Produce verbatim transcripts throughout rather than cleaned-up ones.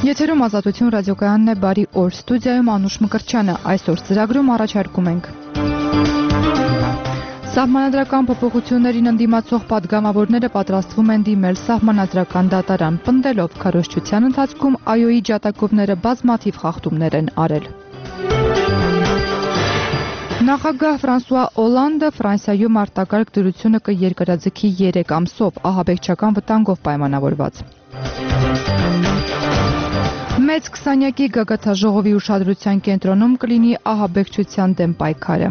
Եթերում Ազատություն ռադիոկայանն է, բարի օր, ստուդիայում Անուշ Մկրտչյանը, այսօր ծրագրում առաջարկում ենք Սահմանադրական փոփոխություններին ընդդիմացող պատգամավորները պատրաստվում են դիմել Սահմանադրական դատարան, պնդելով քարոզչության ընթացքում ԱՅՈ-ի ջատագովները բազմաթիվ խախտումներ են արել։ Նախագահ Ֆրանսուଆ Օլանդը Ֆրանսիայում արտակարգ դրությունը կերկրաձգի երեք ամսով, ահաբեկչական վտանգով պայմանավորված։ Մեծ քսանյակի գագաթաժողովի ուշադրության կենտրոնում կլինի ահաբեկչության դեմ պայքարը։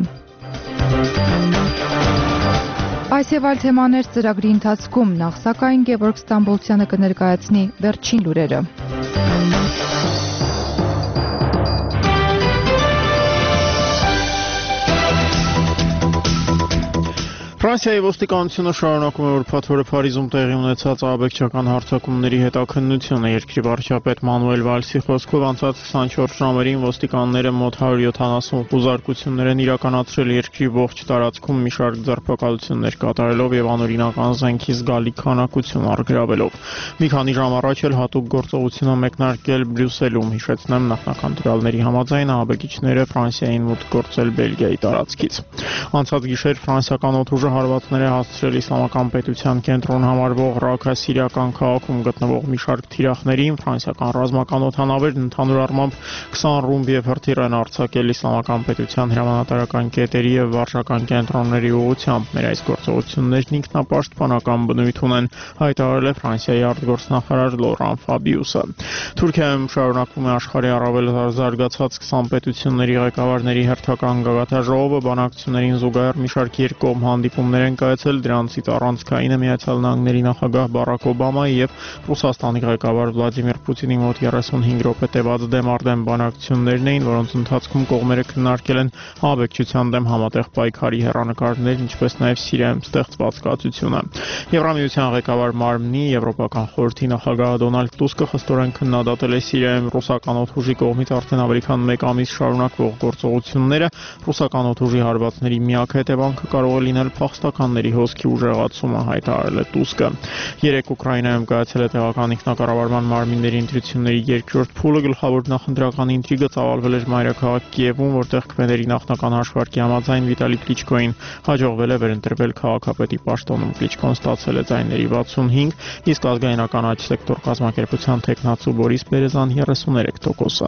Այս եւ այլ թեմաներ ծրագրի ընթացքում, նախ սակայն Գևորգ Ստամբոլցյանը կներկայացնի վերջին լուրերը։ Ֆրանսիայի ոստիկանությունը շարունակում է ուրբաթ օրը Փարիզում տեղի ունեցած ահաբեկչական հարձակումների հետաքննությունը։ Երկրի վարչապետ Մանուել Վալսի խոսքով անցած քսանչորս ժամերին ոստիկանները մոտ հարյուր յոթանասուն խուզարկություններ են իրականացրել երկրի ողջ տարածքում մի շարք ձերբակալություններ կատարելով եւ անօրինական զենքի զգալի քանակություն առգրավելով։ Մի քանի ժամ առաջ էլ հատուկ գործողություն է մեկնարկել Բրյուսելում, հիշեցնեմ, նախնական տվյալների համաձայն ահաբեկիչները Ֆրանսիային մուտք գործել Բելգիայի տարածքից։ Անցած գիշեր ֆրանսիական օդուժը հարվածներ է հասցրել իսլամական պետության կենտրոն համարվող Ռաքա սիրիական քաղաքում գտնվող մի շարք թիրախներին։ Ֆրանսիական ռազմական օդանավերն ընդհանուր առմամբ քսան ռումբ եւ հրթիռ են արձակել իսլամական պետության հրամանատարական կետերի եւ վարչական կենտրոնների ուղղությամբ։ Մեր այս գործողություններն ինքնապաշտպանական բնույթ ունեն, հայտարարել է Ֆրանսիայի արտգործնախարար Լորան Ֆաբիուսը։ Թուրքիայում շարունակվում է աշխարհի առավել զարգացած քսան պետությունների ղեկավարների հերթական գագաթաժողովը, բանակցություններին զուգահեռ մի շարք երկկողմ հանդիպումներ են կայացել, դրանցից առանցքայինը Միացյալ Նահանգների նախագահ Բարաք Օբամայի եւ Ռուսաստանի ղեկավար Վլադիմիր Պուտինի մոտ երեսունհինգ րոպե տևած դեմարդեմ բանակցություններն էին, որոնց ընթացքում կողմերը քննարկել են ահաբեկչության դեմ համատեղ պայքարի հեռանկարներ, ինչպես նաեւ Սիրիայում ստեղծված կացությունը։ Եվրամիության ղեկավար Մարմնի Եվրոպական խորհրդի նախագահ Դոնալդ Տուսկը խստորեն քննադատել է Սիրիայում ռուսական օդուժի կողմից արդեն ավելի քան մեկ ամիս շարունակվող գործողությունները։ Ռուսական օդուժի հարվածների միակ հետևանքը կարող է լինել փախստականների հոսքի ուժեղացումը, հայտարարել է Տուսկը։ Երեկ Ուկրաինայում կայացել է տեղական ինքնակառավարման մարմինների ընտրությունների երկրորդ փուլը, գլխավոր նախընտրական ինտրիգը ծավալվել էր մայրաքաղաք Կիևում, որտեղ քվեների նախնական հաշվարկի համաձայն Վիտալի Կլիչկոին հաջողվել է վերընտրվել քաղաքապետի պաշտոնում։ Կլիչկոն ստացել է ձայների վաթսունհինգ, իսկ ազգայնական աջ սեկտոր կազմակերպության թեկնածու Բորիս Բերեզան երեսուներեք տոկոսը։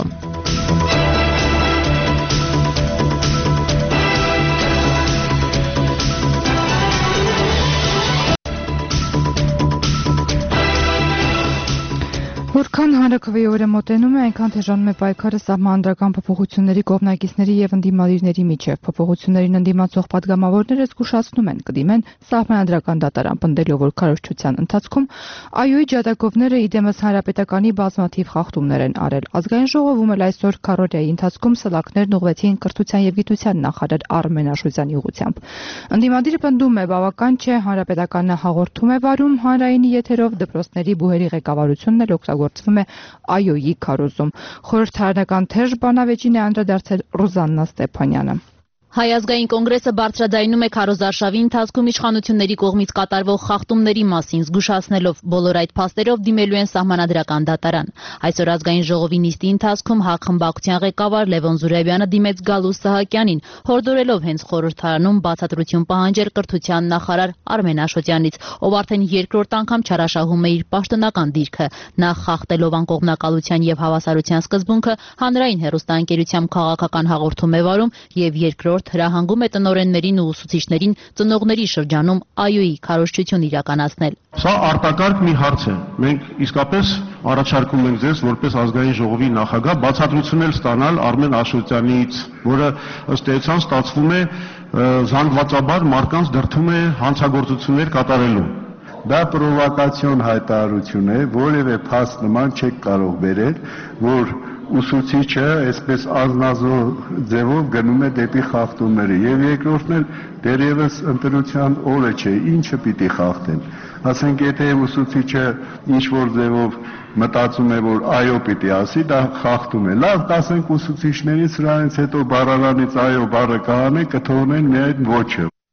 Որքան հանրաքվեորը մոտենում է, այնքան թեժանում է պայքարը սահմանադրական փոփոխությունների կողմնակիցների եւ ընդդիմադիրների միջեւ։ Փոփոխություններին ընդդիմացող պատգամավորները զգուշացնում են, կդիմեն սահմանադրական դատարան, պնդելով, որ քարոզչության ընթացքում ԱՅՈ-ի ջատագովները իդեմս հանրապետականի բազմաթիվ խախտումներ են արել։ Ազգային ժողովում էլ այսօր քարոզիայի ընթացքում սլաքներն ուղղվեցին կրթության եւ գիտության նախարար Արմեն Աշոտյանի ուղղությամբ։ Ընդդիմադիրը պնդում է, բավական չէ, հանրապետականը հաղորդում է վարում հանրայինի եթերով, դպրոցների բուհերի ղեկավարությունն էլ օգտագործվում է ԱՅՈ-ի քարոզում։ Խորհրդարանական թեժ բանավեճին է անդրադարձել Ռուզաննա Ստեփանյանը։ Հայ ազգային կոնգրեսը բարձրաձայնում է քարոզարշավի ընթացքում իշխանությունների կողմից կատարվող խախտումների մասին, զգուշացնելով բոլոր այդ փաստերով դիմելու են սահմանադրական դատարան։ Այսօր ազգային ժողովի նիստի ընթացքում ՀԱԿ խմբակցության ղեկավար Լևոն Զուրաբյանը դիմեց Գալուստ Սահակյանին, հորդորելով հենց խորհրդարանում բացատրություն պահանջել կրթության նախարար Արմեն Աշոտյանից, ով արդեն երկրորդ անգամ չարաշահում է իր պաշտոնական դիրքը, նախ խախտելով անկողմնակալության եւ հավասարության սկզբունքը, հանրային հեռուստաընկերությամբ քաղաքական հաղորդում է վարում եւ երկրորդ հրահանգում է տնօրեններին ու ուսուցիչներին ծնողների շրջանում ԱՅՈ-ի քարոզչություն իրականացնել։ Սա արտակարգ մի հարց է։ Մենք իսկապես առաջարկում ենք ձեզ որպես ազգային ժողովի նախագահ բացատրություններ ստանալ Արմեն Աշոտյանից, որը ըստ էության ստացվում է զանգվածաբար մարդկանց դրդում է հանցագործություններ կատարելու։ Դա պրովոկացիոն հայտարարություն է, որևէ փաստ նման չեք կարող բերել, որ ուսուցիչը այսպես անznազող ձևով գնում է դեպի խախտումները եւ երկրորդն էլ դերևս ընտրության օրը չէ, ինչը պիտի խախտեն։ Ասենք եթե ուսուցիչը ինչ որ ձևով մտածում է, որ այո պիտի ասի, դա խախտում է։ Լավ, ասենք ուսուցիչներից սրանից հետո բառարանից այո բառը կանե կթողնեն միայն ոչը։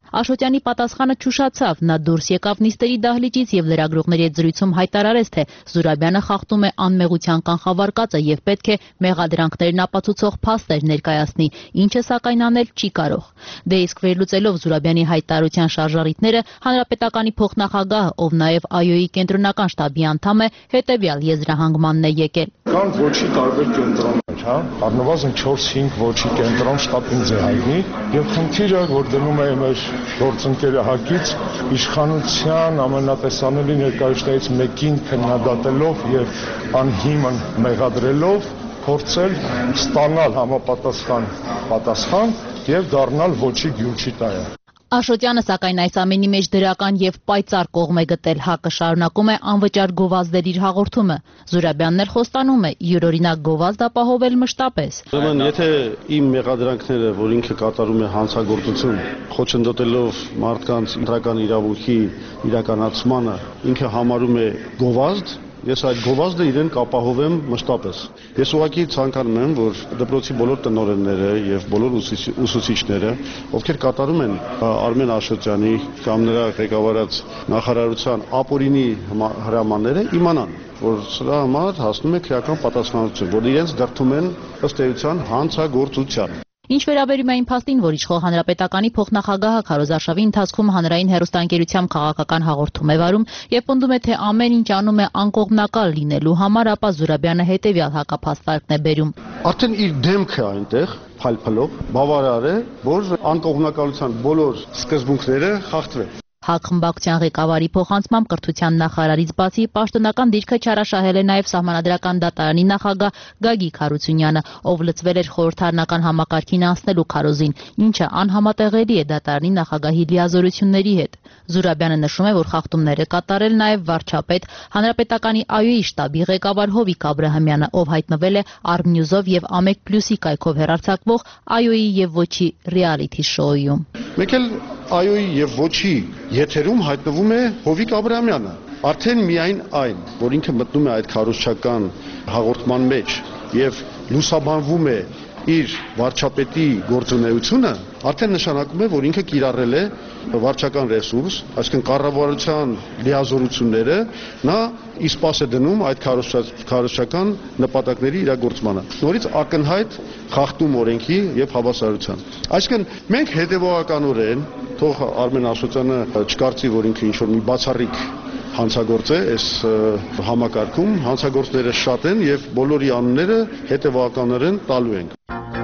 Աշոտյանի պատասխանը չուշացավ, նա դուրս եկավ նիստերի դահլիճից եւ լրագրողների հետ զրույցում հայտարարեց, թե Զուրաբյանը խախտում է անմեղության կանխավարկածը եւ պետք է մեղադրանքներն ապացուցող փաստեր ներկայացնի, ինչը սակայն անել չի կարող։ Դե իսկ վերլուծելով Զուրաբյանի հայտարարության շարժառիթները, հանրապետականի փոխնախագահը, ով նաեւ ԱՅՈ-ի կենտրոնական շտաբի անդամ է, հետեւյալ եզրահանգմանն է եկել։ Կան ոչի տարբեր կենտրոններ, հա, առնվազն չորս-հինգ ոչի կենտրոն շտաբին ձե հայտնի, եւ խնդիրը, որ դնում է մեր գործընկերը Հակից, իշխանության ամենատեսանելի ներկայացուցիչներից մեկին քննադատելով եւ անհիմն մեղադրելով փորձել ստանալ համապատասխան պատասխան եւ դառնալ ոչի գյուրջիտայը։ Աշոտյանը սակայն այս ամենի մեջ դրական եւ պայծառ կողմ է գտել, ՀԱԿ-ը շարունակում է անվճար գովազդեր իր հաղորդումը։ Զուրաբյանն էլ խոստանում է յուրօրինակ գովազդ ապահովել մշտապես։ Ուրեմն, եթե իմ մեղադրանքները, որ ինքը կատարում է հանցագործություն, խոչընդոտելով մարդկանց ընտրական իրավունքի իրականացմանը, ինքը համարում է գովազդ, ես այդ գովազդը իրեն կապահովեմ մշտապես։ Ես ուղղակի ցանկանում եմ, որ դպրոցի բոլոր տնօրենները եւ բոլոր ուսուցիչները, ովքեր կատարում են Արմեն Աշոտյանի կամ նրա ղեկավարած նախարարության ապօրինի հրամանները, իմանան, որ սրա համար հասնում է քրեական պատասխանատվություն, որ իրենց դրդում են ըստ էության հանցագործության։ Ինչ վերաբերում է այն փաստին, որ իշխող հանրապետականի փոխնախագահը Քարոզ Արշավի ընթացքում հանրային հեռուստաընկերությամբ քաղաքական հաղորդում է վարում եւ պնդում է, թե ամեն ինչ անում է անկողմնակալ լինելու համար, ապա Զուրաբյանը հետեւյալ հակափաստարկն է բերում։ Արդեն իր դեմքը այնտեղ փալփլով բավարար է, որ անկողմնակալության բոլոր սկզբունքները խախտվեն։ ՀԱԿ խմբակցության ղեկավարի փոխանցմամբ կրթության նախարարից բացի պաշտոնական դիրքը չարաշահել է նաև Սահմանադրական դատարանի նախագահ Գագիկ Հարությունյանը, ով լծվել էր խորհրդարանական համակարգին անցնելու քարոզին, ինչը անհամատեղելի է դատարանի նախագահի լիազորությունների հետ։ Զուրաբյանը նշում է, որ խախտումներ է կատարել նաև վարչապետ, հանրապետականի ԱՅՈ-ի շտաբի ղեկավար Հովիկ Աբրահամյանը, ով հայտնվել է Արմնյուզով եւ Ամեկ Պլյուսի կայքով հեռարձակվող ԱՅՈ-ի եւ Ոչի ռիալիթի շոուում։ Մեկ էլ ԱՅՈ-ի եւ Ոչի եթերում հայտնվում է Հովիկ Աբրահամյանը։ Արդեն միայն այն, որ ինքը մտնում է այդ քարոզչական հաղորդման մեջ եւ լուսաբանվում է իր վարչապետի գործունեությունը, արդեն նշանակում է, որ ինքը կիրառել է վարչական ռեսուրս, այսինքն կառավարության լիազորությունները, նա իսպաս է դնում այդ քարոզչական նպատակների իրագործմանը։ Նորից ակնհայտ խախտում օրենքի եւ հավասարության։ Այսինքն մենք հետեւողականորեն, թող Արմեն Աշոտյանը չկարծի, որ ինքը ինչ-որ մի բացառիկ հանցագործ է այս համակարգում, հանցագործները շատ են եւ բոլորի անունները հետեւականորեն տալու ենք։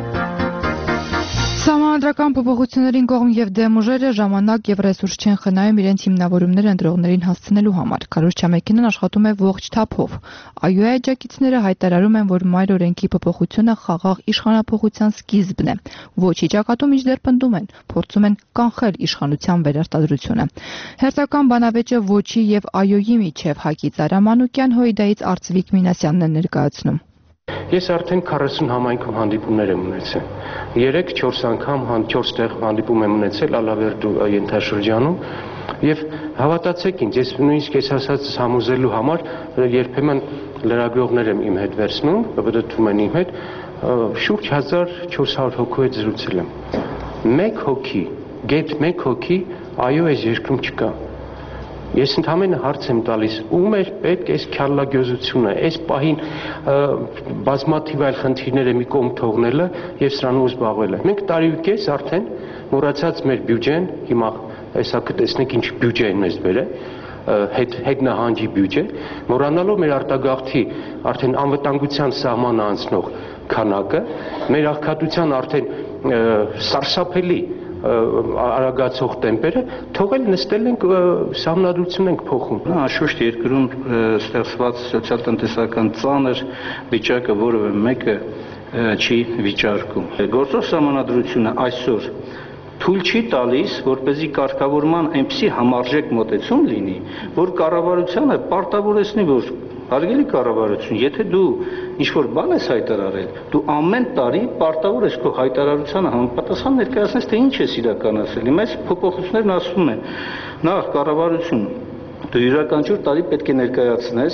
Սահմանադրական փոփոխություններին կողմ եւ դեմ ուժերը ժամանակ եւ ռեսուրս չեն խնայում իրենց հիմնավորումները ընտրողներին հասցնելու համար։ Քարոզչամեքենան աշխատում է ողջ թափով։ ԱՅՈ-ի աջակիցները հայտարարում են, որ մայր օրենքի փոփոխությունը խաղաղ իշխանափոխության սկիզբն է։ Ոչի ճակատում իջդեռ պնդում են, փորձում են կանխել իշխանության վերարտադրությունը։ Հերթական բանավեճը Ոչի եւ ԱՅՈ-ի միջև Հակի Ծառամանուկյան, Հույդայից Արծվիկ Մինասյանն է ներկայացնում։ Ես արդեն քառասուն համայնքում հանդիպումներ եմ ունեցել։ երեք-չորս անգամ չորս տեղ հանդիպում եմ ունեցել Ալավերդու ենթաշրջանում եւ հավատացեք ինձ, ես նույնիսկ ես ասած համոզելու համար երբեմն լրագրողներ եմ իմ հետ վերցնում, բդդվում են իմ հետ, շուրջ հազար չորս հարյուր հոգու հետ զրուցել եմ։ Մեկ հոգի, գեթ մեկ հոգի այո այս երկրում չկա։ Ես ընդհանրապես հարց եմ տալիս, ում էր պետք այս քյալլագյոզությունը, այս պահին բազմաթիվ այլ խնդիրները մի կողմ թողնելը եւ սրանով զբաղվելը։ Մենք տարի ու կես արդեն մոռացած մեր բյուջեն, հիմա հեսա կտեսնենք ինչ բյուջե են մեզ բերել, հետ հետ նահանջի բյուջե, մոռանալով մեր արտագաղթի արդեն անվտանգության սահմանը անցնող քանակը, մեր աղքատության արդեն սարսափելի արագացող տեմպերը, թողել նստել ենք սահմանադրություն ենք փոխում։ Անշուշտ երկրում ստեղծված սոցիալ-տնտեսական ծանր վիճակը որևէ մեկը չի վիճարկում։ Գործող սահմանադրությունը այսօր թույլ չի տալիս, որպեսզի կարգավորման այնպիսի համարժեք մոտեցում լինի, որ կառավարությանը պարտավորեցնի, որ հարգելի կառավարություն, եթե դու ինչ-որ բան ես հայտարարել, դու ամեն տարի պարտավոր ես քո հայտարարությանը համապատասխան ներկայացնես, թե ինչ ես իրականացրել։ Հիմա այս փոփոխություններն ասում են, նախ կառավարություն, դու յուրաքանչյուր տարի պետք է ներկայացնես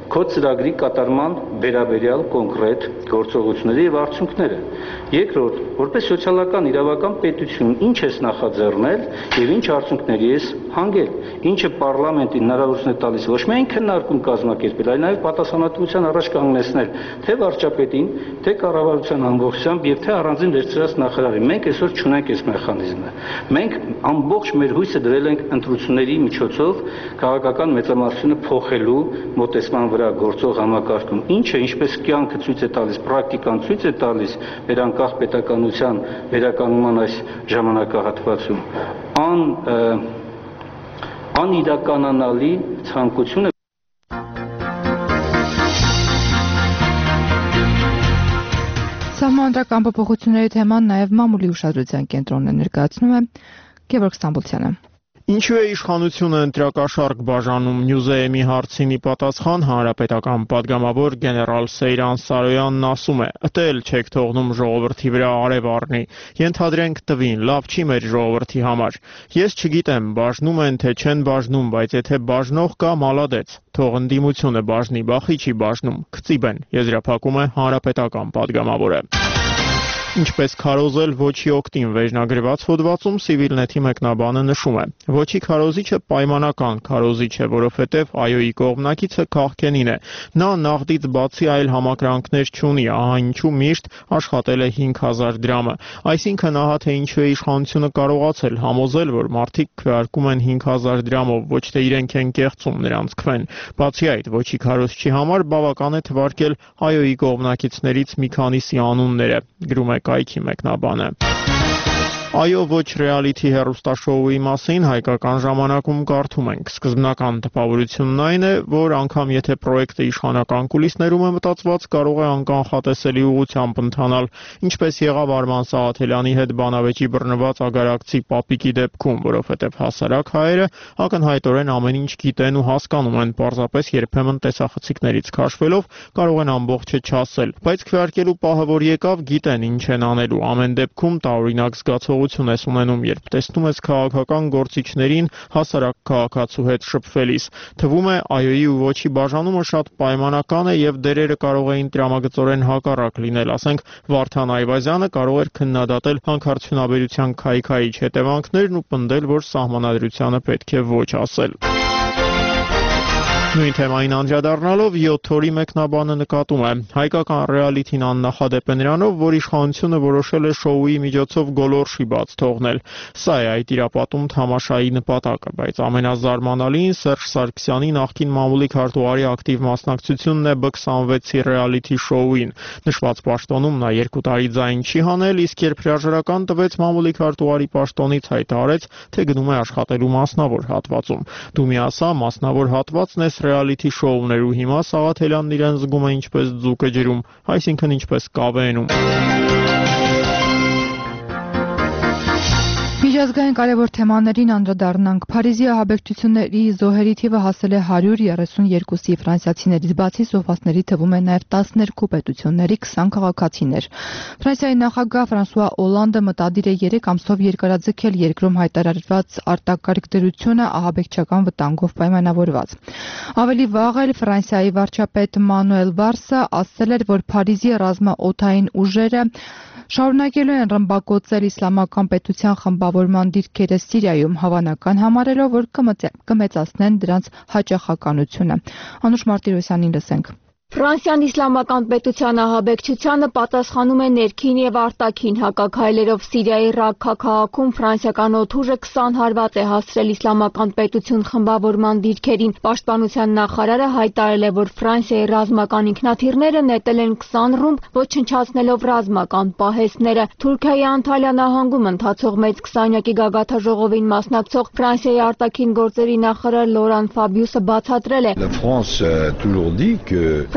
քո ծրագրի կատարման վերաբերյալ կոնկրետ գործողությունների եւ արդյունքները։ Երկրորդ, որպես սոցիալական իրավական պետություն, ինչ ես նախաձեռնել եւ ինչ արդյունքների ես հանգել, ինչը պարլամենտին հնարավորություն է տալիս ոչ միայն քննարկում կազմակերպել, այլ նաեւ պատասխանատվության առաջ կանգնեցնել թե վարչապետին, թե կառավարության ամբողջությամբ եւ թե առանձին վերցրած նախարարին։ Մենք այսօր չունենք այս մեխանիզմը։ Մենք ամբողջ մեր հույսը դրել ենք ընտրությունների միջոցով քաղաքական մեծամասնությունը փոխելու մոտեցման վրա գործող համակարգում, ինչը ինչպես կյանքը ցույց է տալիս, պրակտիկան ցույց է տալիս մեր անկախ պետականության վերականգնման այս ժամանակահատվածում, ան անիրականանալի ցանկություն է։ Սահմանադրական փոփոխությունների թեման նաև մամուլի ուշադրության կենտրոնն է, ներկայացնում է Գևորգ Ստամբոլցյանը։ Ինչու է իշխանությունը ընտրակաշառք բաժանում Նյուզեեմի հարցինի պատասխան հանրապետական падգամավոր գեներալ Սեյրան Սարոյանն ասում է. «Ըտե էլ չեք թողնում ժողովրդի վրա արև առնի, ենթադրենք տվին, լավ չի մեր ժողովրդի համար։ Ես չգիտեմ, բաժնում են թե չեն բաժնում, բայց եթե բաժնող կա, մալադեց, թող ընդդիմությունը բաժնի, բախի չի բաժնում, քծիբ են», եզրափակում է հանրապետական падգամավորը։ Ինչպես քարոզել ոչի օգտին վերջնագրված հոդվածում Civilnet-ի մեկնաբանը նշում է. «Ոչի քարոզիչը պայմանական քարոզիչ է, որովհետև ԱՅՈ-ի կողմնակիցը քաղքենին է։ Նա նաղդից բացի այլ համակրանքներ չունի, ահա ինչու միշտ աշխատել է հինգ հազար դրամը։ Այսինքն ահա թե ինչու է իշխանությունը կարողացել համոզել, որ մարդիկ քվեարկում են հինգ հազար դրամով, ոչ թե իրենք են կեղծում նրանց քվեն։ Բացի այդ, ոչի քարոզչի համար բավական է թվարկել ԱՅՈ-ի կողմնակիցներից մի քանիսի անունները», գրում է կայքի մեկնաբանը։ Այո, ոչ ռեալիթի հեռուստաշոուի մասին հայկական ժամանակում կարդում ենք։ Սկզբնական տպավորությունն այն է, որ անգամ եթե պրոյեկտը իշխանական կուլիսներում է մտածված, կարող է անկանխատեսելի ուղղությամբ ընթանալ, ինչպես եղավ Արման Սաղաթելյանի հետ բանավեճի բռնված ագարակցի Պապիկի դեպքում, որովհետև հասարակ հայերը ակնհայտորեն ամեն ինչ գիտեն ու հասկանում են, պարզապես երբեմն տեսախցիկներից քաշվելով կարող են ամբողջը չասել, բայց քվեարկելու պահը որ եկավ, գիտեն ինչ են անելու։ Ամեն դեպքում տարօրինակ զգացող ես ունենում, երբ տեսնում ես քաղաքական գործիչներին հասարակ քաղաքացու հետ շփվելիս։ Թվում է ԱՅՈ-ի ու ոչի բաժանումը շատ պայմանական է եւ դերերը կարող էին տրամագծորեն հակառակ լինել, ասենք Վարդան Այվազյանը կարող էր քննադատել հանքարդյունաբերության քայքայիչ հետևանքներն ու պնդել, որ սահմանադրությանը պետք է ոչ ասել։ Նույն թեմային անդրադառնալով յոթ օրի մեկնաբանը նկատում է. հայկական ռեալիթին աննախադեպ է նրանով, որ իշխանությունը որոշել է շոուի միջոցով գոլորշի բաց թողնել։ Սա է այդ իրապատում թամաշայի նպատակը, բայց ամենազարմանալին Սերժ Սարգսյանի նախկին մամուլի քարտուղարի ակտիվ մասնակցությունն է B քսանվեցի ռեալիթի շոուին։ Նշված պաշտոնում նա երկու տարի ձայն չի հանել, իսկ երբ հրաժարական տվեց մամուլի քարտուղարի պաշտոնից, հայտարարեց, թե գնում է աշխատելու մասնավոր հատվածում։ Դու մի ասա, մասնավոր հատվածն է ռեալիթի շոուներ ու հիմա Սաղաթելյանն իրեն զգում է ինչպես ձուկը ջրում, այսինքն ինչպես կավենում։ Միջազգային կարևոր թեմաներին անդրադառնանք։ Փարիզի ահաբեկչությունների զոհերի թիվը հասել է հարյուր երեսունյոթի, ֆրանսիացիներից բացի զոհվածների թվում է նաև տասներկու պետությունների քսան քաղաքացիներ։ Ֆրանսիայի նախագահ Ֆրանսուଆ Օլանդը մտադիր է երեք ամսով երկարաձգել երկրում հայտարարված արտակարգ դրությունը ահաբեկչական վտանգով պայմանավորված։ Ավելի վաղ էլ Ֆրանսիայի վարչապետ Մանուել Վարսը ասել էր, որ Փարիզի ռազմաօդային ուժերը շարունակելու են ռմբակոծել իսլամական պետության խմբավորման դիրքերը Սիրիայում, հավանական համարելով, որ կմեծացնեն դրանց հաճախականությունը։ Անուշ Մարտիրոսյանին լսենք։ Ֆրանսիան իսլամական պետության ահաբեկչությանը պատասխանում է ներքին եւ արտաքին հակաքայլերով։ Սիրիայի Ռաքքա քաղաքում ֆրանսիական օդուժը քսան հարված է հասցրել իսլամական պետություն խմբավորման դիրքերին։ Պաշտպանության նախարարը հայտարարել է, որ Ֆրանսիայի ռազմական ինքնաթիռները նետել են քսան ռումբ, ոչնչացնելով ռազմական պահեստները։ Թուրքիայի Անտալիա նահանգում ընթացող մեծ քսանյակի գագաթաժողովին մասնակցող Ֆրանսիայի արտաքին գործերի նախարար Լորան Ֆաբիուսը բացատրել է.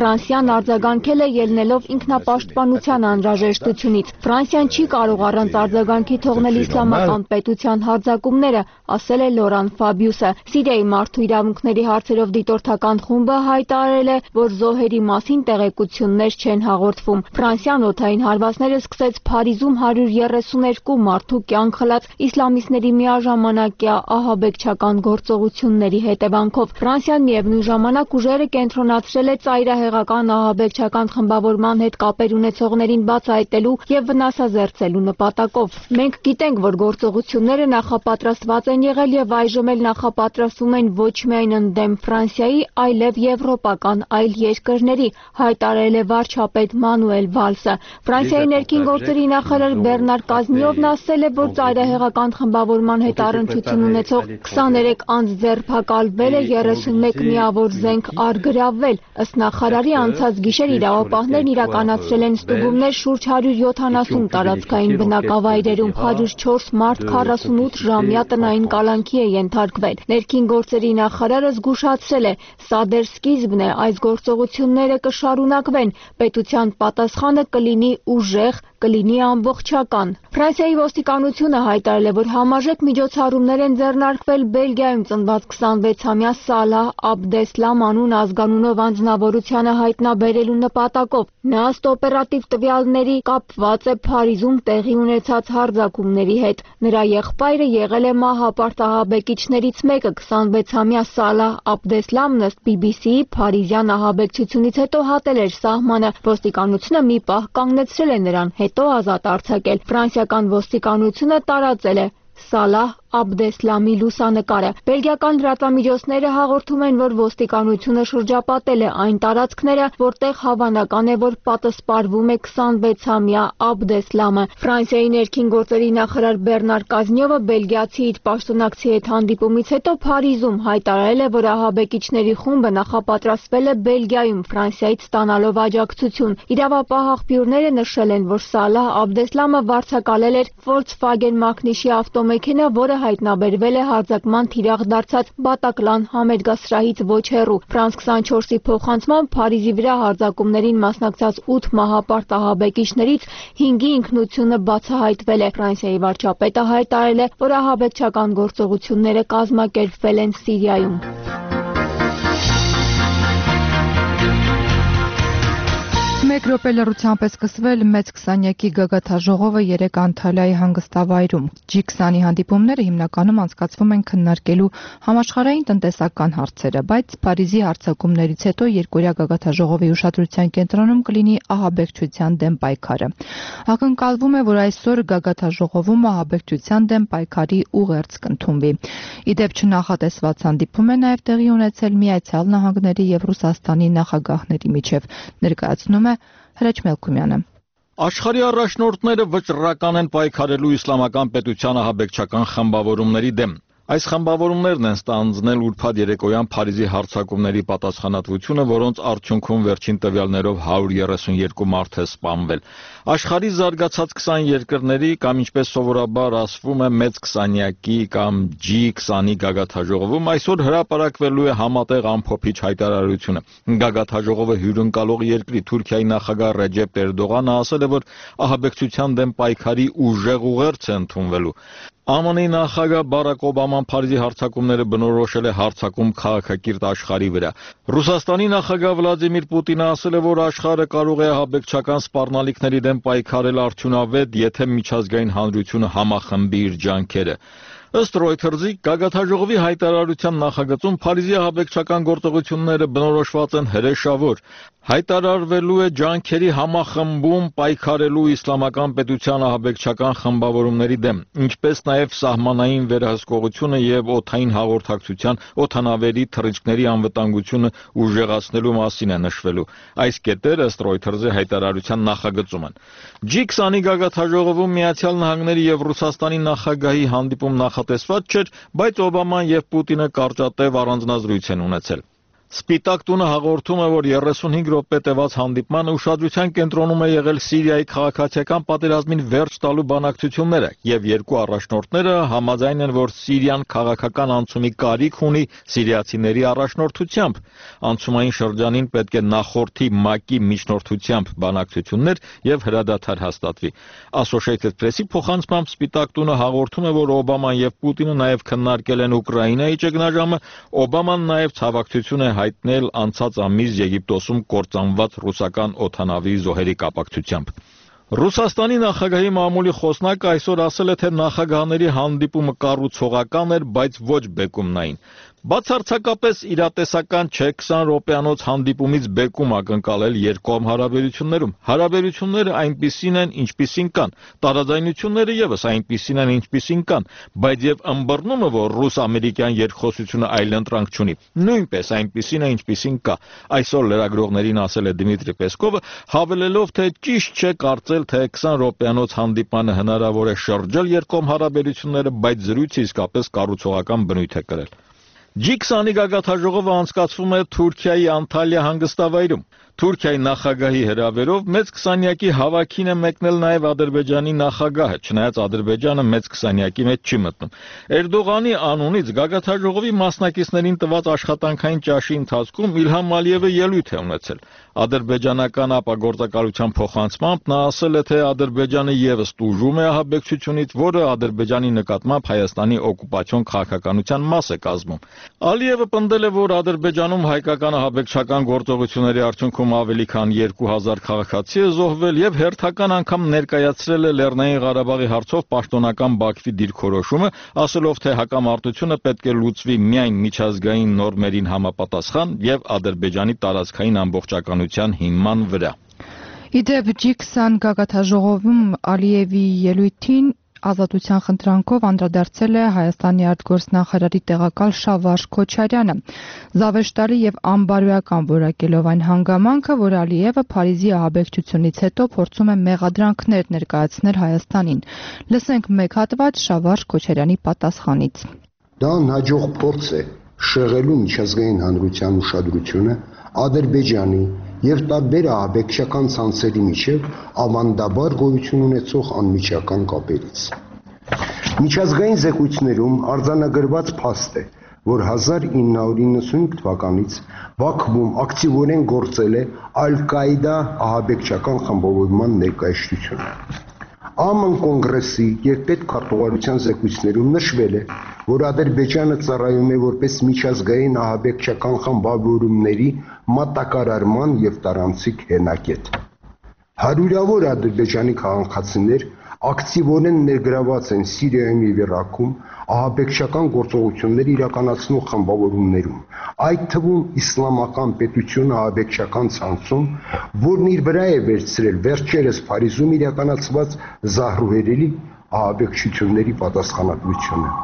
Ֆրանսիան արձագանքել է ելնելով ինքնապաշտպանության անհրաժեշտությունից։ Ֆրանսիան չի կարող առանց արձագանքի թողնել իսլամական պետության հարձակումները, ասել է Լորան Ֆաբիուսը։ Սիրիայի մարդու իրավունքների հարցերով դիտորդական խումբը հայտարարել է, որ զոհերի մասին տեղեկություններ չեն հաղորդվում։ Ֆրանսիան օդային հարվածները սկսեց Փարիզում հարյուր երեսուներկու մարդու կյանք խլած իսլամիստների միաժամանակյա ահաբեկչական գործողությունների հետևանքով։ Ֆրանսիան միևնույն ժամանակ ուժերը կենտրոնացրել է ծայրահեղական ահաբեկչական խմբավորման հետ կապեր ունեցողներին բացահայտելու եւ վնասազերծելու նպատակով։ Մենք գիտենք, որ գործողությունները նախապատրաստված են եղել եւ այժմ էլ նախապատրաստվում են ոչ միայն ընդդեմ Ֆրանսիայի, այլև եվրոպական այլ երկրների, հայտարարել է վարչապետ Մանուել Վալսը։ Ֆրանսիայի ներքին գործերի նախարար Բեռնար Կազնիովն ասել է, որ ծայրահեղական խմբավորման հետ առնչություն ունեցող քսաներեք անձ ձերբակալվել է, երեսունմեկ միավոր զենք առգրավվել։ Ըստ նախարարի, անցած գիշեր իրավապահներն իրականացրել են ստուգումներ շուրջ հարյուր յոթանասուն տարածքային բնակավայրերում, հարյուր չորս մարդ քառասունութ ժամյա տնային կալանքի է ենթարկվել։ Ներքին գործերի նախարարը զգուշացրել է, սա դեռ սկիզբն է, այս գործողությունները կշարունակվեն, պետության պատասխանը կլինի ուժեղ, կլինի ամբողջական։ Ֆրանսիայի ոստիկանությունը հայտարարել է, որ համաժեք միջոցառումներ են ձեռնարկվել Բելգիայում ծնված քսանվեցամյա Սալահ Աբդեսլամ անուն ազգանունով անձնավորությանը հայտնաբերելու նպատակով։ Նա ըստ օպերատիվ տվյալների կապված է Փարիզում տեղի ունեցած հարձակումների հետ։ Նրա եղբայրը եղել է մահապարտ ահաբեկիչներից մեկը։ քսանվեցամյա Սալահ Աբդեսլամն ըստ բի բի սի-ի փարիզյան ահաբեկչությունից հետո հատել էր սահմանը։ Ոստիկանությունը մի պահ կանգնեցրել է նրան, հետո ազատ արձակել։ Ֆրանսիական ոստիկանությունը տարածել է Սալահ Աբդեսլամի լուսանկարը։ Բելգիական լրատվամիջոցները հաղորդում են, որ ոստիկանությունը շրջապատել է այն տարածքները, որտեղ հավանական է, որ պատասպարվում է քսանվեցամյա Աբդեսլամը։ Ֆրանսիայի ներքին գործերի նախարար Բեռնար Կազնիովը բելգիացի իր պաշտոնակցի հետ հանդիպումից հետո Փարիզում հայտարարել է, որ ահաբեկիչների խումբը նախապատրաստվել է Բելգիայում Ֆրանսիայից ստանալով աջակցություն։ Իրավապահ աղբյուրները նշել են, որ Սալահ Աբդեսլամը վարձակալել էր Volkswagen Մակնիշի ավտոմեքենա, որը հայտնաբերվել է հարձակման թիրախ դարձած Բատակլան համերգասրահից ոչ հեռու։ Ֆրանս քսանչորսի փոխանցմամբ Փարիզի վրա հարձակումներին մասնակցած ութ մահապարտ ահաբեկիչներից հինգի ինքնությունը բացահայտվել է։ Ֆրանսիայի վարչապետը հայտարարել է, որ ահաբեկչական գործողությունները կազմակերպվել են Սիրիայում։ Մեկ րոպե լռությամբ է սկսվել մեծ քսանյակի գագաթաժողովը երեկ Անտալիայի հանգստավայրում։ ջի քսանի հանդիպումները հիմնականում անցկացվում են քննարկելու համաշխարհային տնտեսական հարցերը, բայց Փարիզի հարձակումներից հետո երկօրյա գագաթաժողովի ուշադրության կենտրոնում կլինի ահաբեկչության դեմ պայքարը։ Ակնկալվում է, որ այսօր գագաթաժողովում ահաբեկչության դեմ պայքարի ուղերձ կընդունվի։ Ի դեպ, չնախատեսված հանդիպում է նաև տեղի ունեցել Միացյալ Նահանգների եւ Ռուսաստանի նախագահների միջև, ներկայացնում է Հրաչ Մելքումյանը։ Աշխարհի առաջնորդները վճռական են պայքարելու իսլամական պետության ահաբեկչական խմբավորումների դեմ։ Այս խմբավորումներն են ստանձնել ուրբաթ երեկոյան Փարիզի հարձակումների պատասխանատվությունը, որոնց արդյունքում վերջին տվյալներով հարյուր երեսունյոթ մարդ է սպանվել։ Աշխարհի զարգացած քսան երկրների կամ ինչպես սովորաբար ասվում է մեծ քսանյակի կամ ջի քսանի գագաթաժողովում այսօր հրապարակվելու է համատեղ ամփոփիչ հայտարարությունը։ Գագաթաժողովը հյուրընկալող երկրի Թուրքիայի նախագահ Ռեջեփ Էրդողանը ասել է, որ ահաբեկչության դեմ պայքարի ուժեղ ուղերձ է ընդունվելու։ Է մ ն-ի նախագահ Բարակ Օբաման Փարիզի հարձակումները բնորոշել է հարձակում քաղաքակիրթ աշխարհի վրա։ Ռուսաստանի նախագահ Վլադիմիր Պուտինը ասել է, որ աշխարհը կարող է ահաբեկչական սպառնալիքների դեմ պայքարել արդյունավետ, եթե միջազգային հանրությունը համախմբի իր ջանքերը։ Ըստ Reuters-ի գագաթաժողովի հայտարարության նախագծում Փարիզի ահաբեկչական գործողությունները բնորոշված են հրեշավոր։ Հայտարարվելու է ջանքերի համախմբում պայքարելու իսլամական պետության ահաբեկչական խմբավորումների դեմ, ինչպես նաև սահմանային վերահսկողությունը եւ օդային հաղորդակցության օդանավերի թռիչքների անվտանգությունը ուժեղացնելու մասին է նշվելու։ Այս կետերը ըստ Reuters-ի հայտարարության նախագծում են։ ջի քսանի գագաթաժողովում Միացյալ Նահանգների եւ Ռուսաստանի նախագահի հանդիպում նախատեսված չէր, բայց Օբաման եւ Պուտինը կարճատև առանձնազրույց են ունեցել։ Սպիտակ տունը հաղորդում է, որ երեսունհինգ րոպե տևած հանդիպմանը ուշադրության կենտրոնում է եղել Սիրիայի քաղաքացիական պատերազմին վերջ տալու բանակցությունները, եւ երկու առաջնորդները համաձայն են, որ Սիրիան քաղաքական անցումի կարիք ունի սիրիացիների առաջնորդությամբ։ Անցումային շրջանին պետք է նախորդի ՄԱԿ-ի միջնորդությամբ բանակցություններ եւ հրադադար հաստատվի։ Associated Press-ի փոխանցմամբ Սպիտակ տունը հաղորդում է, որ Օբաման եւ Պուտինը նաեւ քննարկել են Ուկրաինայի ճգնաժամը, Օբաման նաեւ ցավակցություն է հայտնել անցած ամիս Եգիպտոսում կործանված ռուսական օդանավի զոհերի կապակցությամբ։ Ռուսաստանի նախագահի մամուլի խոսնակը այսօր ասել է, թե նախագահների հանդիպումը կառուցողական էր, բայց ոչ բեկումնային։ Բացարձակապես իրատեսական չէ քսան րոպեանոց հանդիպումից բեկում ակնկալել երկկողմ հարաբերություններում։ Հարաբերությունները այնպիսին են, ինչպիսին կան, տարաձայնությունները եւս այնպիսին են, ինչպիսին կան, բայց եւ ըմբռնումը, որ ռուս-ամերիկյան երկխոսությունը այլընտրանք չունի, նույնպես այնպիսին է, ինչպիսին կա։ Այսօր լրագրողներին ասել է Դմիտրի Պեսկովը, հավելելով, թե ճիշտ չէ կարծել, թե քսան րոպեանոց հանդիպանը հնարավոր է շրջել երկկողմ հարաբերությունները, բայց զրույցը իսկապես կառուցողական բնույթ է կրել։ Ջի քսանի գագաթնաժողովը անցկացվում է Թուրքիայի Անտալիա հանգստավայրում։ Թուրքիայի նախագահի հրավերով մեծ քսանյակի հավաքին է մեկնել նաև Ադրբեջանի նախագահը, չնայած Ադրբեջանը մեծ քսանյակի մեջ չի մտնում։ Էրդողանի անունից գագաթնաժողովի մասնակիցներին տված աշխատանքային ճաշի ընթացքում Իլհամ Ալիևը ելույթ է ունեցել։ Ադրբեջանական ապագործակալության փոխանցմամբ նա ասել է, թե Ադրբեջանը եւս տուժում է ահաբեկչությունից, որը Ադրբեջանի նկատմամբ Հայաստանի օկուպացիոն քաղաքականության մաս է կազմում։ Ալիևը պնդել է, որ Ադրբեջանում հայկական ահաբեկչական գործողությունների արդյունքում ավելի քան երկու հազար քաղաքացի է զոհվել եւ հերթական անգամ ներկայացրել է Լեռնային Ղարաբաղի հարցով պաշտոնական Բաքվի դիրքորոշումը, ասելով, թե հակամարտությունը պետք է լուծվի միայն միջազգային նորմերին համապատասխան եւ Ադրբեջանի տարածքային ամբողջականության հիման վրա։ Իդեպ Ջի քսան գագաթնաժողովում Ալիևի ելույթին ազատության խնդրանքով անդրադարձել է Հայաստանի արտգործնախարարի տեղակալ Շավարժ Քոչարյանը, զավեշտալի եւ անբարոյական որակելով այն հանգամանքը, որ Ալիևը Փարիզի ահաբեկչությունից հետո փորձում է մեղադրանքներ ներկայացնել Հայաստանին։ Լսենք մեկ հատված Շավարժ Քոչարյանի պատասխանից։ Դա հաջող փորձ է շեղելու միջազգային հանրության ուշադրությունը Ադրբեջանի եւ տարբեր ահաբեկչական ցանցերի միջև ավանդաբար գոյություն ունեցող անմիջական կապերից։ Միջազգային զեկույցներում արձանագրված փաստ է, որ հազար ինը հարյուր իննսունհինգ թվականից Բաքվում ակտիվորեն գործել է Ալ-Կաիդա ահաբեկչական խմբավորման ներկայացությունը։ ԱՄ կոնգրեսի եւ պետքարտուղարության զեկույցներում նշվել է, որ Ադրբեջանը ծառայում է որպես միջազգային ահաբեկչական խմբավորումների մատակարարման եւ տարանցիկ հենակետ։ Հարյուրավոր ադրբեջանի քաղաքացիներ ակտիվորեն ներգրաված են Սիրիայում եւ Իրաքում ահաբեկչական գործողություններ իրականացնող խմբավորումներում, այդ թվում իսլամական պետություն ահաբեկչական ցանցում, որն իր վրա է վերցրել վերջերս Փարիզում իրականացված զահրուհերելի ահաբեկչությունների պատասխանատվությունը։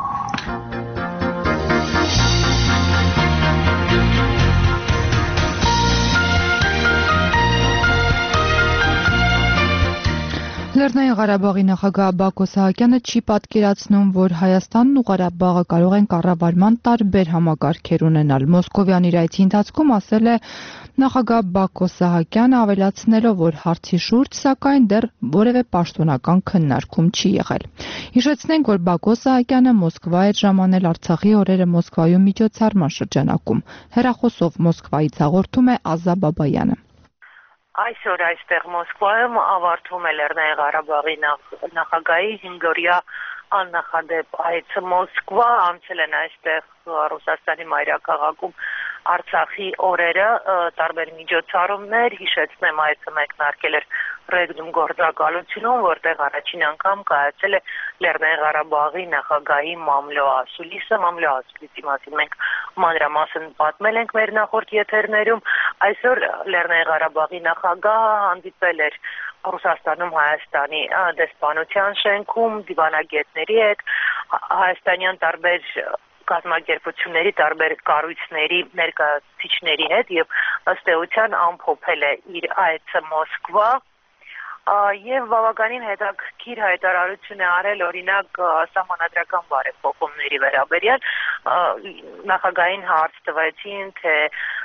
Լեռնային Ղարաբաղի նախագահ Բակո Սահակյանը չի պատկերացնում, որ Հայաստանն ու Ղարաբաղը կարող են կառավարման տարբեր համակարգեր ունենալ։ Մոսկովյան իր այցի ընթացքում ասել է նախագահ Բակո Սահակյանը, ավելացնելով, որ հարցի շուրջ սակայն դեռ որևէ պաշտոնական քննարկում չի եղել։ Հիշեցնենք, որ Բակո Սահակյանը Մոսկվա էր ժամանել Արցախի օրերը Մոսկվայում միջոցառման շրջանակում։ Հեռախոսով Մոսկվայից հաղորդում է Ազա Բաբայանը։ Այսօր այստեղ Մոսկվայում ավարտվում է Լեռնային Ղարաբաղի նախագահի հինգօրյա աննախադեպ այցը Մոսկվա, անցել են այստեղ Ռուսաստանի մայրաքաղաքում Արցախի օրերը, տարբեր միջոցառումներ, հիշեցնեմ այցը մեկնարկել էր Ռեգդում գործակալությունում, որտեղ առաջին անգամ կայացել է Լեռնային Ղարաբաղի նախագահի մամլո ասուլիսը, մամլո ասուլիսի մասին մենք մանրամասն պատմել ենք մեր նախորդ եթերներում, այսօր Լեռնային Ղարաբաղի նախագահը հանդիպել էր Ռուսաստանում Հայաստանի դեսպանության շենքում դիվանագետների հետ, հայաստանյան տարբեր կազմակերպությունների, տարբեր կառույցների ներկայացուցիչների հետ եւ ըստ էության ամփոփել է իր այցը Մոսկվա եւ բավականին հետաքրքիր հայտարարություն է արել օրինակ սահմանադրական բարեփոխումների վերաբերյալ նախագահին հարց տվեցին, թե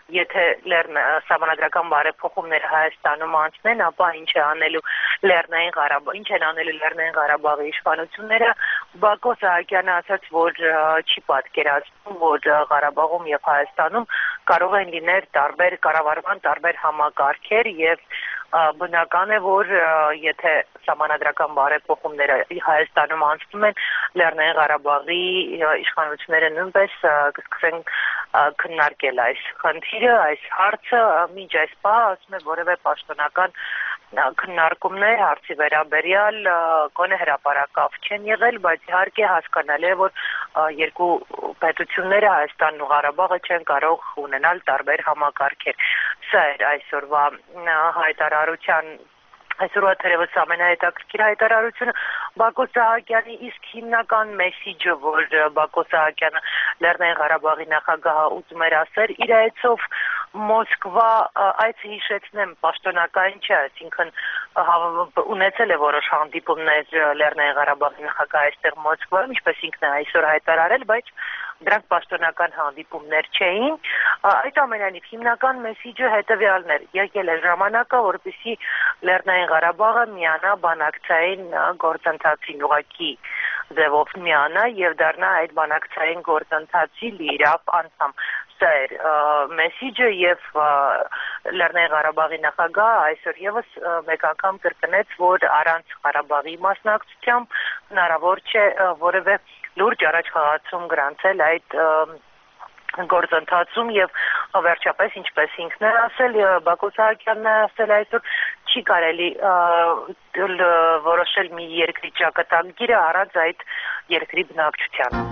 եթե սահմանադրական բարեփոխումները Հայաստանում անցնեն, ապա ինչ է անելու Լեռնային Ղարաբաղ, ինչ են անելու Լեռնային Ղարաբաղի իշխանությունները։ Բակո Սահակյանը ասաց, որ չի պատկերացնում, որ Ղարաբաղում եւ Հայաստանում կարող են լինել տարբեր կառավարման տարբեր համակարգեր եւ բնական է, որ եթե սահմանադրական բարեփոխումները Հայաստանում անցնում են, Լեռնային Ղարաբաղի իշխանությունները նույնպես կսկսեն քննարկել այս խնդիրը, այս հարցը, մինչ այս պահ ասում եմ որևէ պաշտոնական քննարկումներ հարցի վերաբերյալ գոնե հրապարակավ չեն եղել, բայց իհարկե հասկանալի է, որ երկու պետությունները Հայաստանն ու Ղարաբաղը չեն կարող ունենալ տարբեր համակարգեր։ Սա էր այսօրվա հայտարարության Այսօրվա թերևս ամենահետաքրքիր հայտարարությունը Բակո Սահակյանի, իսկ հիմնական մեսիջը, որ Բակո Սահակյանը Լեռնային Ղարաբաղի նախագահը ուզում էր ասել, իր այցով Մոսկվա այցը հիշեցնեմ պաշտոնական չէ, այսինքն ունեցել է որոշ հանդիպումներ Լեռնային Ղարաբաղի նախագահը այստեղ Մոսկվայում, ինչպես ինքն է այսօր հայտարարել, բայց դրանք պաշտոնական հանդիպումներ չէին։ Այդ ամենայնիվ հիմնական մեսիջը հետևյալն էր. եկել է ժամանակը, որպեսզի Լեռնային Ղարաբաղը միանա բանակցային գործընթացին, ուղղակի ձևով միանա եւ դառնա այդ բանակցային գործընթացի լիիրավ անդամ։ Սա էր մեսիջը եւ Լեռնային Ղարաբաղի նախագահը այսօր եւս մեկ անգամ կրկնեց, որ առանց Ղարաբաղի մասնակցությամբ հնարավոր չէ որևէ լուրջ առաջխաղացում գրանցել այդ գործընթացում եւ վերջապես ինչպես ինքն է ասել, Բակո Սահակյանն է ասել այսօր չի կարելի որոշել մի երկրի ճակատագիրը առանց այդ երկրի բնակչության։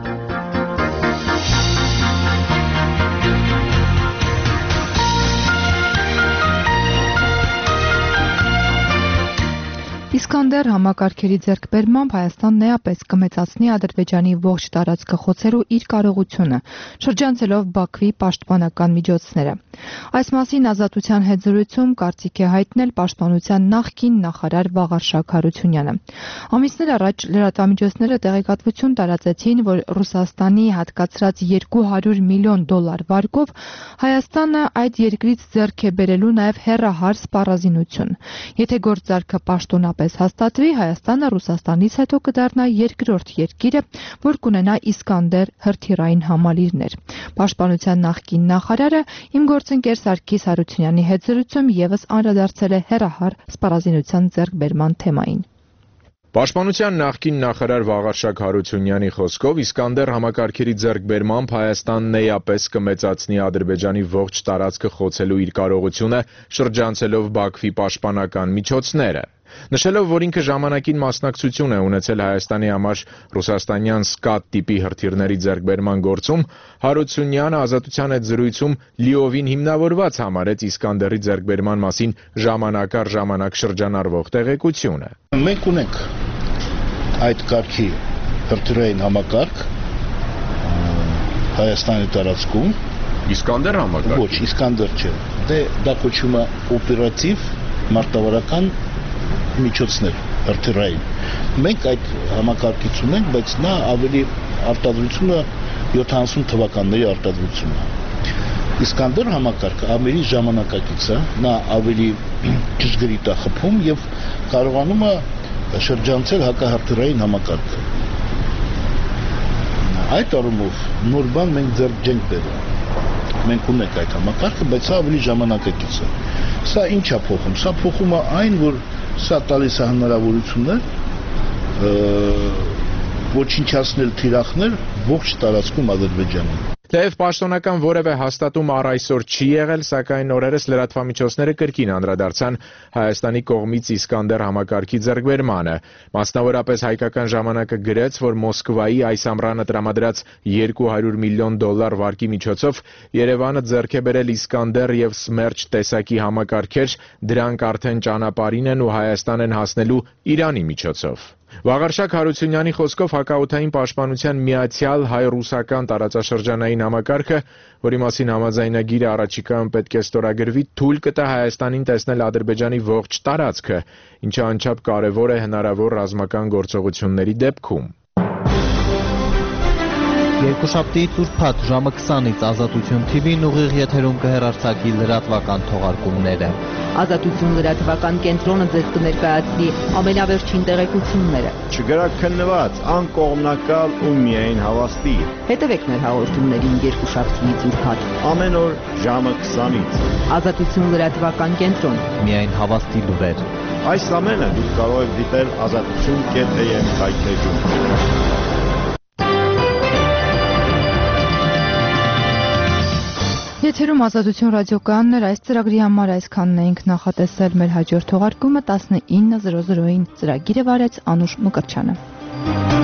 Իսկանդեր համակարգերի ձեռքբերմամբ Հայաստանն էապես կմեծացնի Ադրբեջանի ողջ տարածքը խոցելու իր կարողությունը, շրջանցելով Բաքվի պաշտպանական միջոցները։ Այս մասին Ազատության հետ զրույցում կարծիք է հայտնել Պաշտպանության նախկին նախարար Վաղարշակ Հարությունյանը։ Ամիսներ առաջ լրատվամիջոցները տեղեկատվություն տարածեցին, որ Ռուսաստանի հատկացրած երկու հարյուր միլիոն դոլար վարկով Հայաստանը այդ երկրից ձեռք է բերելու նաև հեռահար սպառազինություն։ Եթե գործարքը պաշտոնապես հաստատվի, Հայաստանը Ռուսաստանից հետո կդառնա երկրորդ երկիրը, որ կունենա Իսկանդեր հրթիռային համալիրներ։ Պաշտպանության նախկին նախարարը իմ գործընկեր Սարգիս Հարությունյանի հետ զրույցում եւս անդրադարձել է հեռահար սպառազինության ձեռքբերման թեմային։ Պաշտպանության նախկին նախարար Վաղարշակ Հարությունյանի խոսքով Իսկանդեր համակարգերի ձեռքբերմամբ Հայաստանն էապես կմեծացնի Ադրբեջանի ողջ տարածքը խոցելու իր կարողությունը, շրջանցելով Բաքվի պաշտպանական միջոցները։ Նշելով, որ ինքը ժամանակին մասնակցություն է ունեցել Հայաստանի համար ռուսաստանյան սկադ տիպի հրթիռների ձեռքբերման գործում, Հարությունյանը Ազատության հետ զրույցում լիովին հիմնավորված համարեց Իսկանդերի ձեռքբերման մասին ժամանակ առ ժամանակ շրջանառվող տեղեկությունը։ Մենք ունենք այդ կարգի հրթիռային համակարգ Հայաստանի տարածքում։ Իսկանդեր համակարգ։ Ոչ, Իսկանդեր չէ։ Դե դա կոչվում է օպերատիվ մարտավարական միջոցներ հրթիռային։ Մենք այդ համակարգից ունենք, բայց նա ավելի արտադրությունը յոթանասուն թվականների արտադրությունն է։ Իսկանդեր համակարգը ավելի ժամանակակից է, նա ավելի ճշգրիտ է խփում եւ կարողանում է շրջանցել հակահրթիռային համակարգը։ Այդ առումով նոր բան մենք ձեռք չենք բերում։ Մենք ունենք այդ համակարգը, բայց սա ավելի ժամանակակից է։ Սա ինչ է փոխում։ Սա փոխում է այն, որ սա տալիս է հնարավորություններ ոչնչացնել թիրախներ ողջ տարածքում Ադրբեջանում։ Թեև պաշտոնական որևէ հաստատում առ այսօր չի եղել, սակայն օրերս լրատվամիջոցները կրկին անդրադարձան Հայաստանի կողմից Իսկանդեր համակարգի ձեռքբերմանը։ Մասնավորապես հայկական ժամանակը գրեց, որ Մոսկվայի այս ամռանը տրամադրած երկու հարյուր միլիոն դոլար վարկի միջոցով Երևանը ձեռք է բերել Իսկանդեր եւ Սմերջ տեսակի համակարգեր, դրանք արդեն ճանապարհին են ու Հայաստան են հասնելու Իրանի միջոցով։ Վաղարշակ Հարությունյանի խոսքով հակաօդային պաշտպանության միացյալ հայ-ռուսական տարածաշրջանային համակարգը, որի մասին համաձայնագիրը առաջիկայում պետք է ստորագրվի, թույլ կտա Հայաստանին տեսնել Ադրբեջանի ողջ տարածքը, ինչը անչափ կարևոր է հնարավոր ռազմական գործողությունների դեպքում։ Երկուշաբթիից ուրբաթ ժամը քսանից Ազատություն թի վին ուղիղ եթերում կհեռարձակի լրատվական թողարկումները։ Ազատություն լրատվական կենտրոնը ձեզ կներկայացնի ամենավերջին տեղեկությունները։ Չգրաքննված, անկողմնակալ ու միայն հավաստի։ Հետևեք մեր հաղորդումներին երկուշաբթիից ուրբաթ։ Ամեն օր ժամը քսանից։ Ազատություն լրատվական կենտրոն։ Միայն հավաստի լուրեր։ Այս ամենը դուք կարող եք դիտել ազատություն կետ am հայթեժում։ Եթերում Ազատություն ռադիոկայաններ, այս ծրագրի համար այսքանն էինք նախատեսել, մեր հաջորդ թողարկումը տասնինը զրո զրոին, ծրագիրը վարեց Անուշ Մկրչյանը։